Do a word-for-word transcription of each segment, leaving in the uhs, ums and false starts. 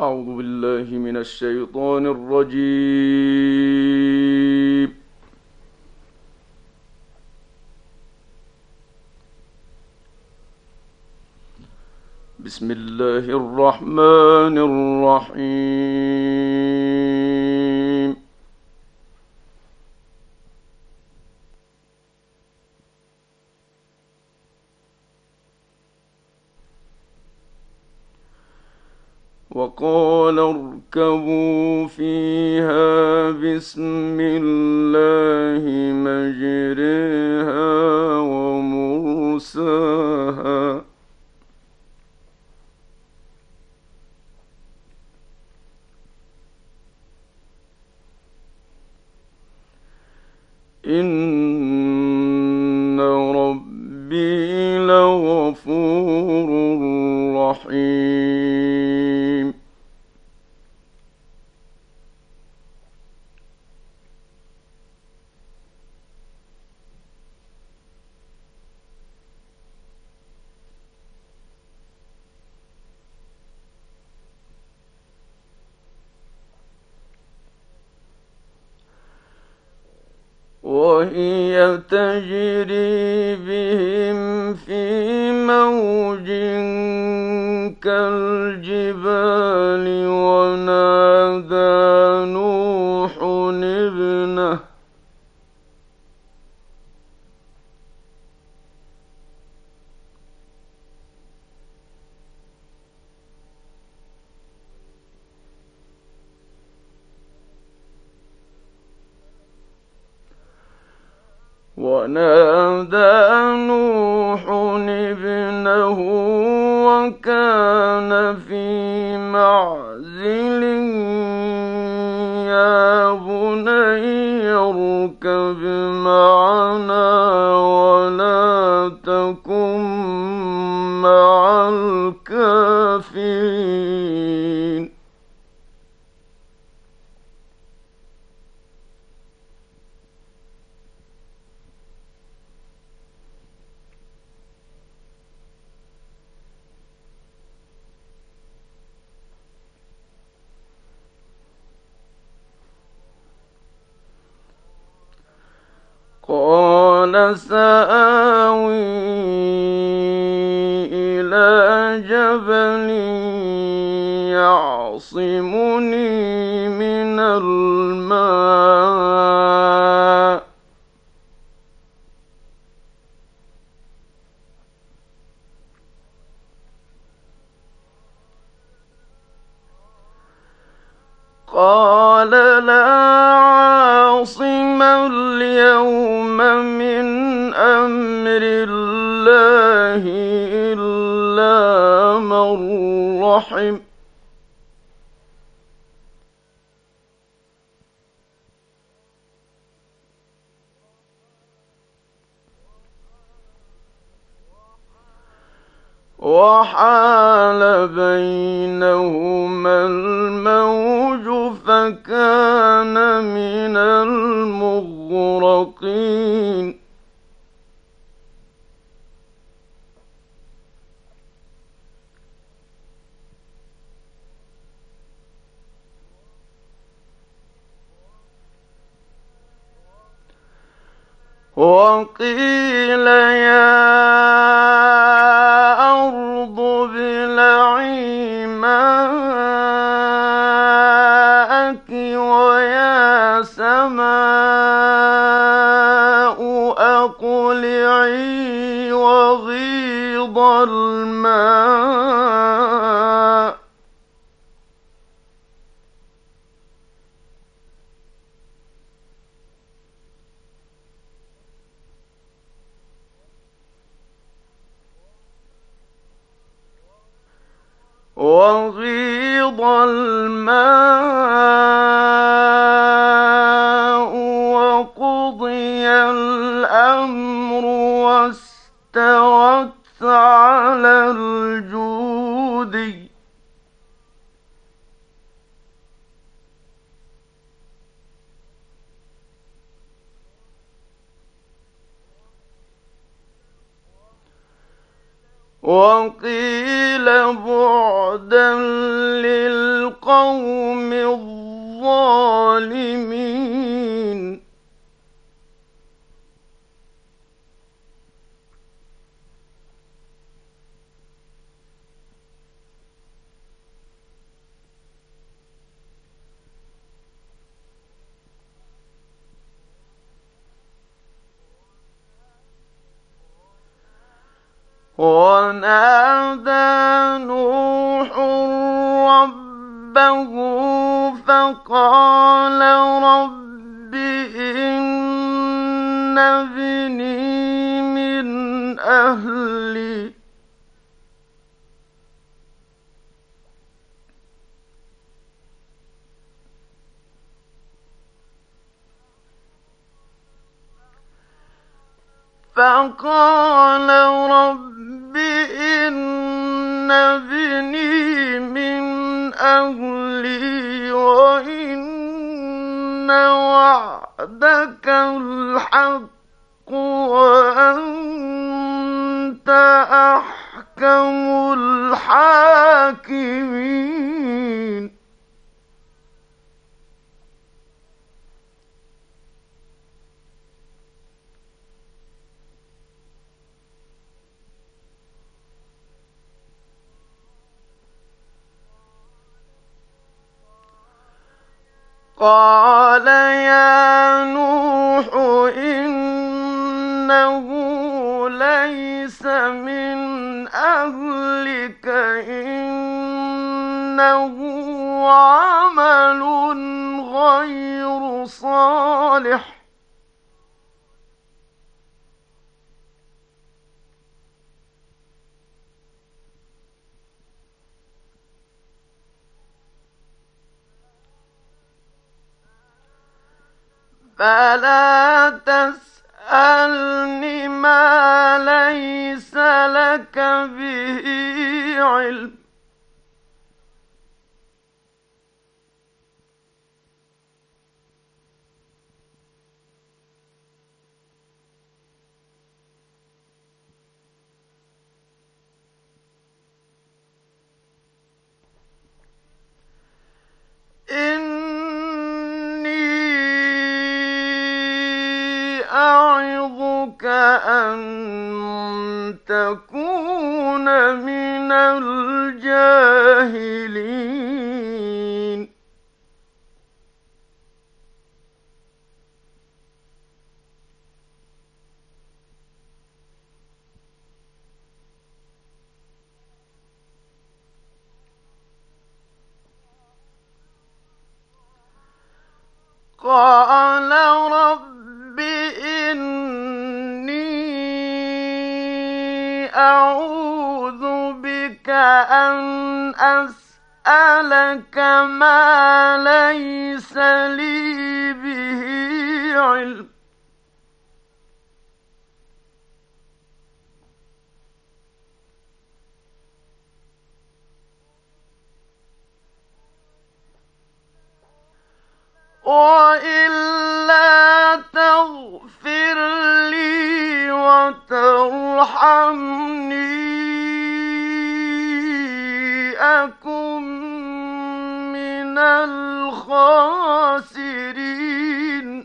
أعوذ بالله من الشيطان الرجيم. بسم الله الرحمن الرحيم. وقال اركبوا فيها بسم الله مجريها ومرساها إن ربي لغفور رحيم. وهي تجري بهم في موج كالجبال ونادى نوح ابنه ونادى نوح ابنه وكان في معزل يا بني اركب معنا ولا تكن مع الكافرين. قال سآوي إلى جبل يعصمني من الماء قال لا عاصم اليوم من أمر الله إلا من رحم وحال بينهما الموج فكان من المغرقين. وقيل يا أرض ابلعي ماءك ويا سماء أقلعي وغيض الماء وغيض الماء وقضي الأمر واستوت على الجود وقيل بعدا للقوم القوم الظالمين. ونادى نوح ربه فقال رب إن ابني من أهلي فقال رب إن ابني من أهلي وإن وعدك الحق وأنت أحكم الحاكمين. قال يا نوح إنه ليس من أهلك إنه عمل غير صالح فلا تسألني ما ليس لك به علم أعظك أن تكون من الجاهلين. قال رب إني أعوذ بك أن أسألك ما ليس لي به علم وإلا تغفر لي وترحمني أكن من الخاسرين.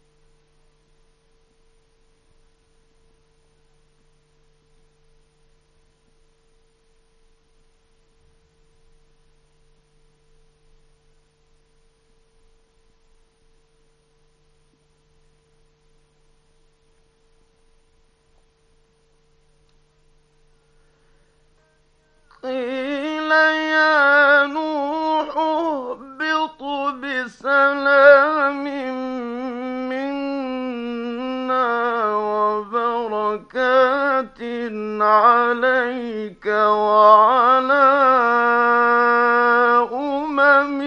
قيل يا نوح اهبط بسلام منا وبركات عليك وعلى أمم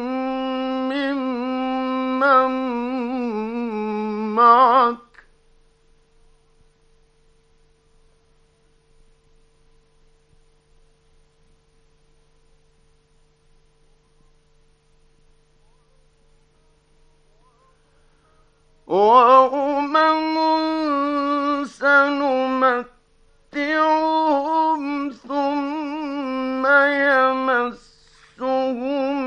ممن معك وأمم سنمتعهم ثم يمسهم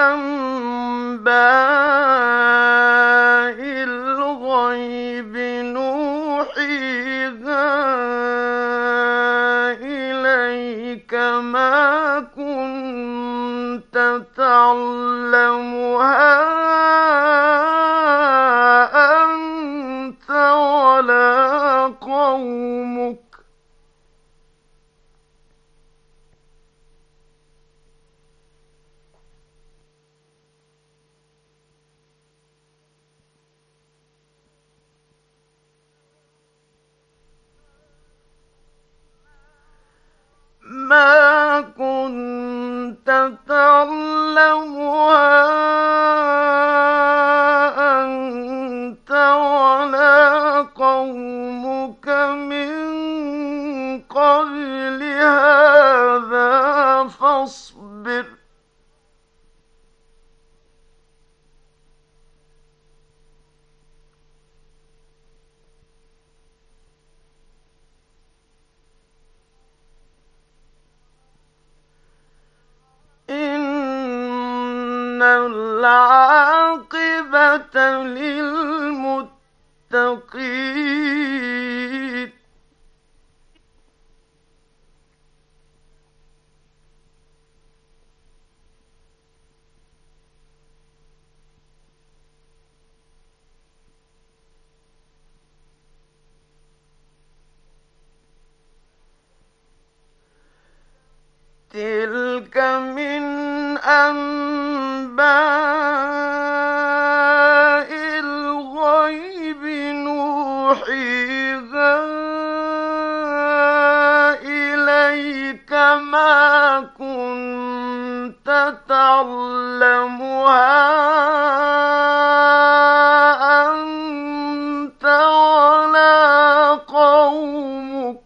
أنباء الغيب نوحيها إليك ما كنت تعلمها أنت ولا قومك. ما كنت تعلمها أنت ولا قومك من قبل هذا فاصبر إن العاقبة للمتقين. تلك من أنباء الغيب نوحيها إليك ما كنت تعلمها أنت ولا قومك.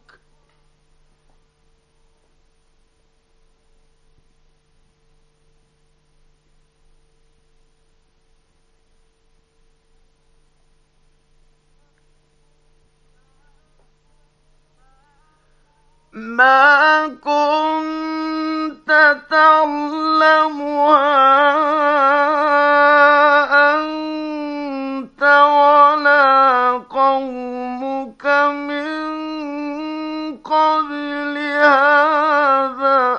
ما كنت تعلمها أنت ولا قومك من قبل هذا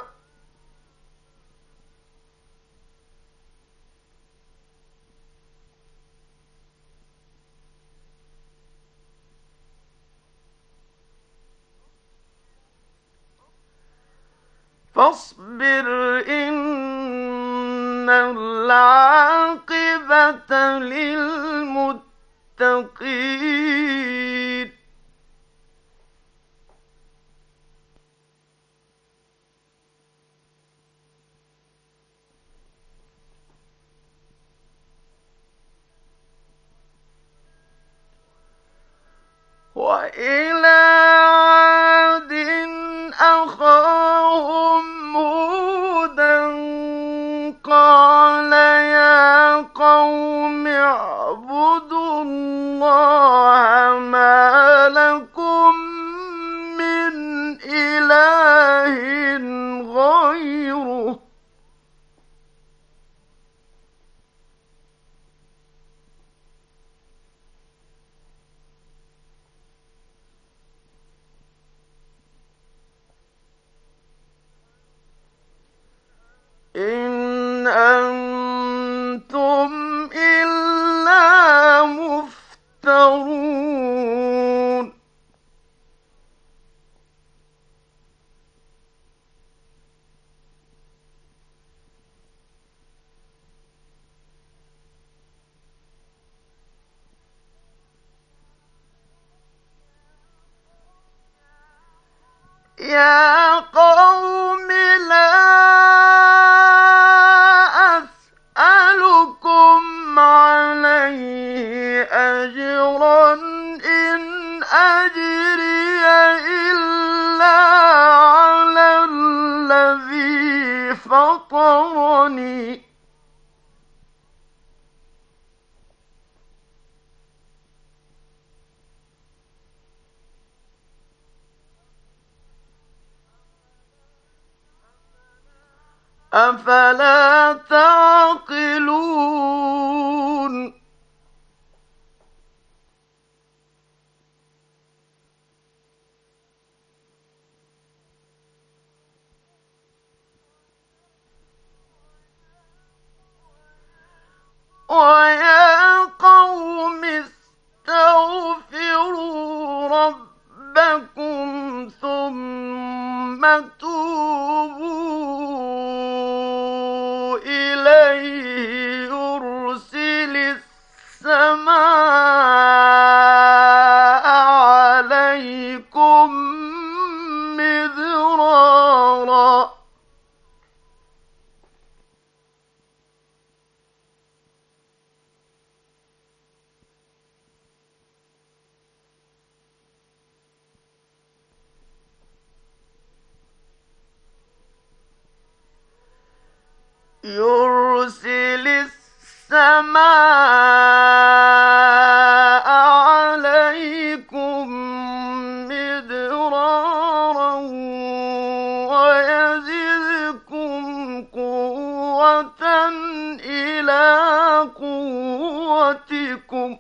فاصبر إن العاقبة للمتقين. وإلى عاد أخاهم هودا قال يا قوم اعبدوا الله ما لكم من إله غيره إن أنتم إلا مفترون. يا قوم لا أسألكم عليه أجرا إن أجري إلا على الذي فطرني أفلا تعقلون. عليه يرسل السماء عليكم مدرارا يرسل السماء عليكم مدرارا ويزدكم قوة إلى قوتكم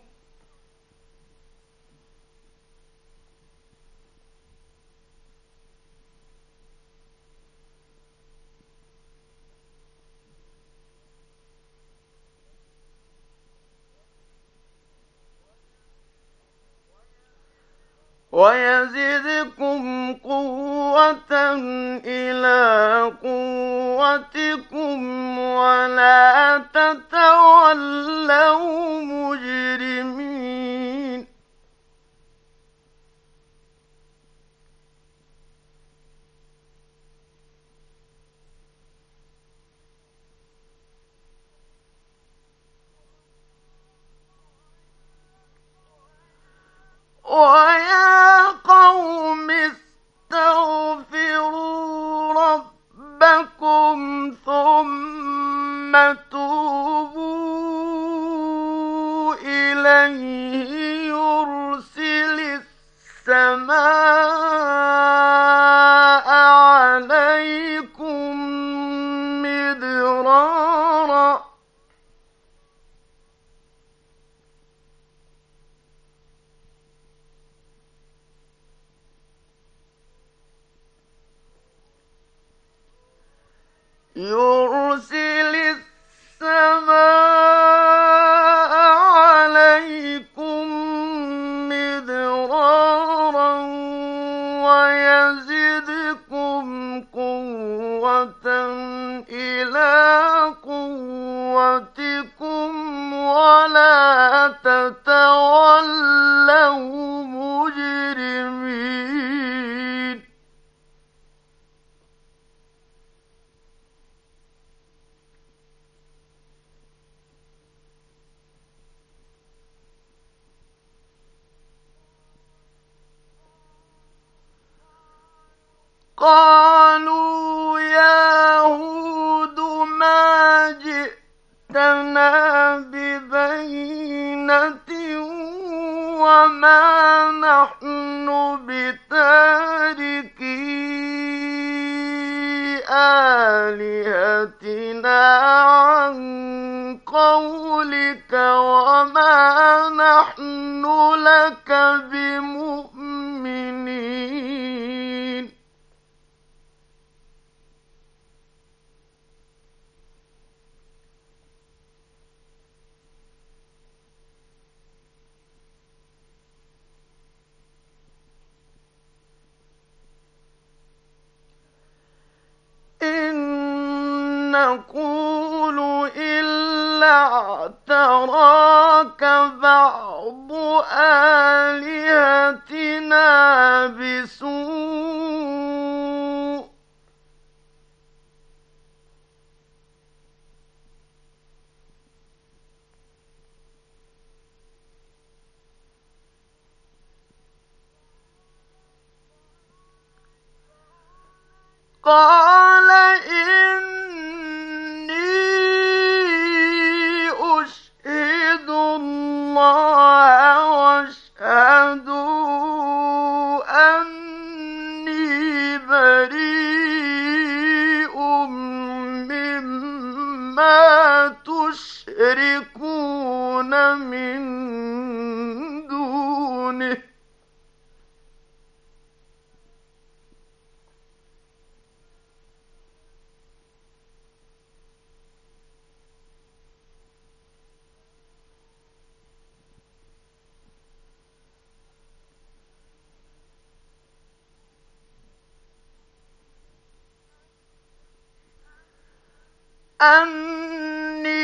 ويزدكم قوة إلى قوتكم ولا تتولوا مجرمين ويا قوم استغفروا ربكم ثم توبوا إليه يرسل السماء عليكم مدرارا يرسل السماء عليكم مدرارا ويزدكم قوة إلى قوتكم ولا تتولوا مجرمين قالوا يا هود ما جئتنا ببينة وما نحن بتاركي آلهتنا عن قولك وما نحن لك بمؤمنين إن نقول إلا اعتراك بعض آلهتنا بسوء قال إني أشهد الله واشهدوا أني بريء مما تشركون من دونه أني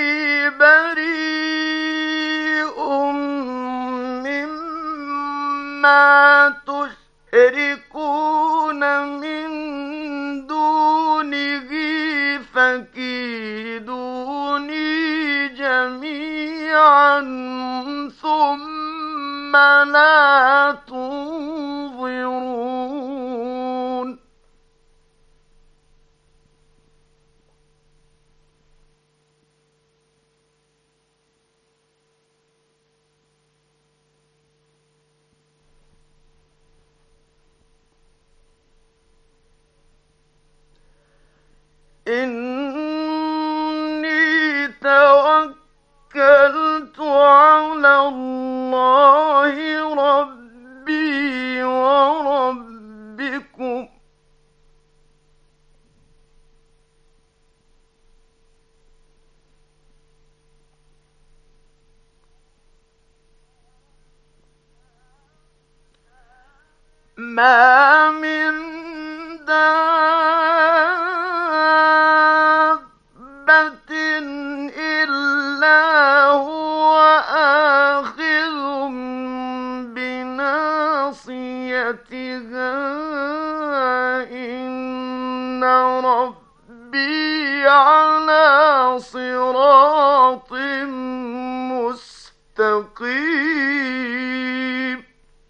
لا تنظرون إني توكلت على الله ربي وربكم ما من دابة إلا هو آخذ بناصيتها إن ربي على صراط مستقيم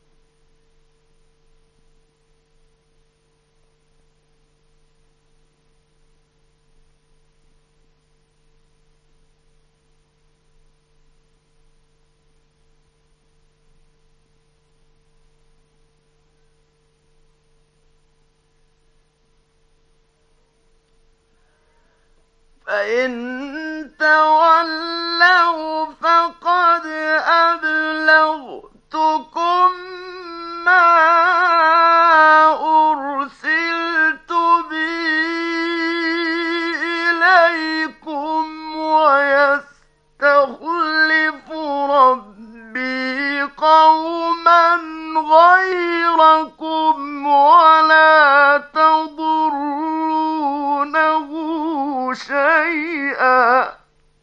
فإن تولوا فقد أبلغتكم ما أرسلت به إليكم ويستخلف ربي قوما غيركم ولا تضرونه شيئا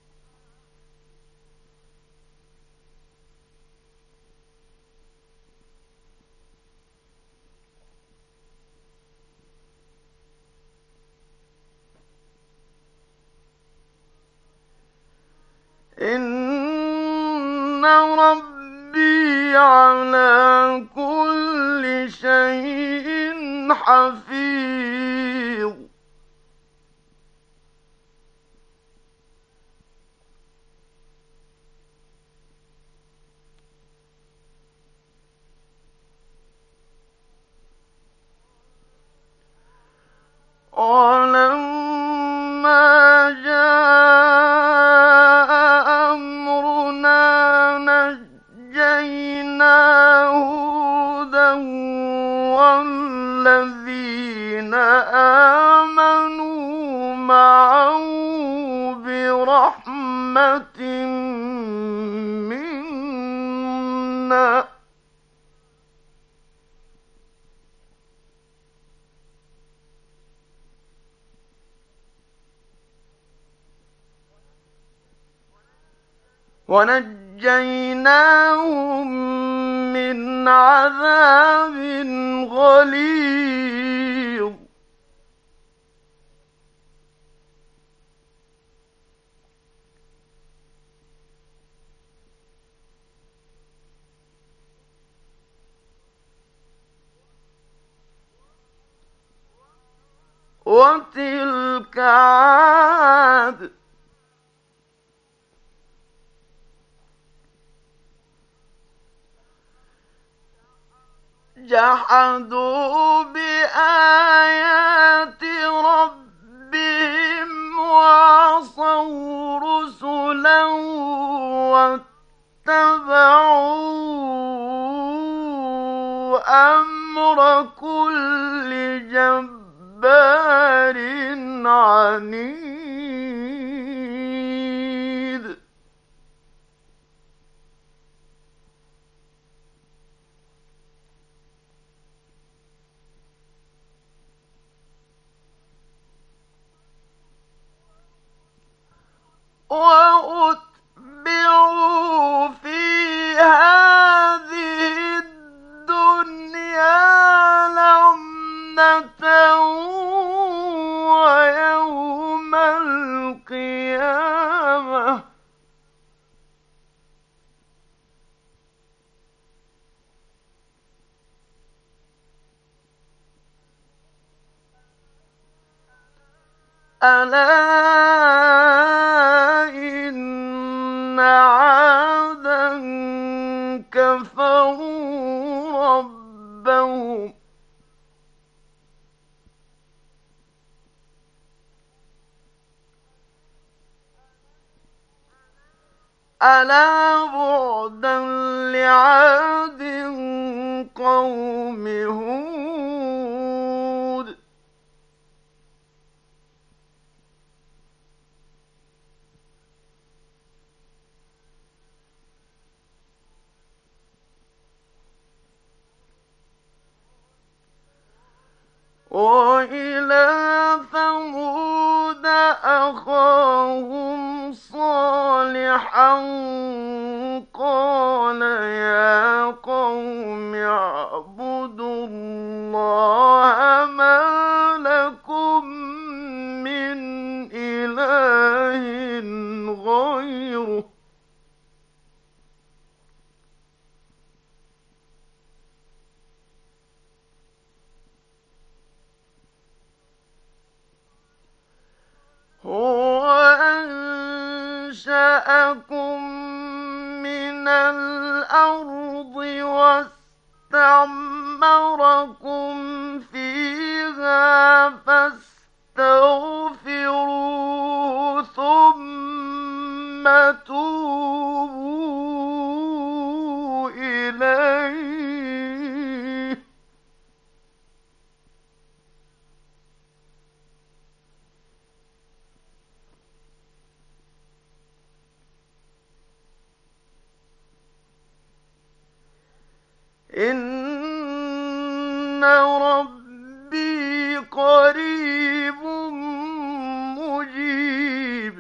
إن ربي على كل شيء حفيظ ولما جاء أمرنا نجينا هودا والذين آمنوا معه برحمة منا ونجيناهم من عذاب غليظ وتلك عاد جحدوا بآيات ربهم وعصوا رسلا واتبعوا أمر كل جبار عنيد وأتبعوا في هذه الدنيا لعنة ويوم القيامة ألا إن عادا كفروا ربهم ألا بعدا لعاد قوم هود وإلى ثمود أخاهم صالحا قال يا قوم اعبدوا الله ما لكم من إله غيره هو أنشأكم من الأرض واستعمركم فيها فاستغفروه ثم توبوا إليه إن ربي قريب مجيب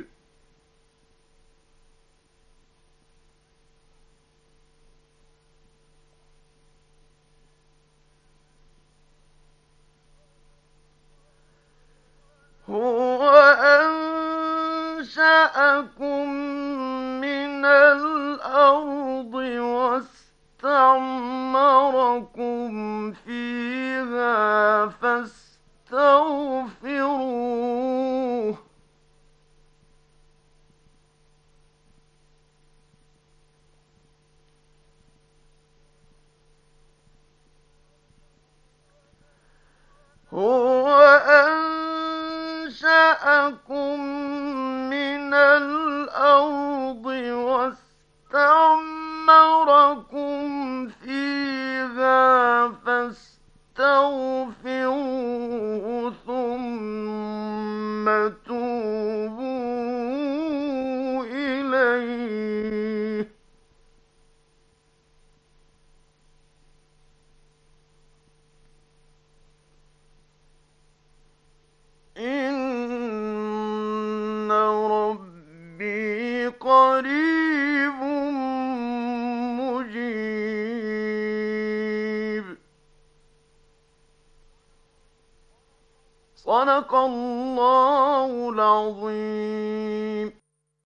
هو أنشأكم من الأرض واستعمركم فيها فاستغفروه هو أنشأكم من الأرض واستعمركم فيها فاستغفروه ثم توبوا إليه إن ربي قريب مجيب صدق الله العظيم.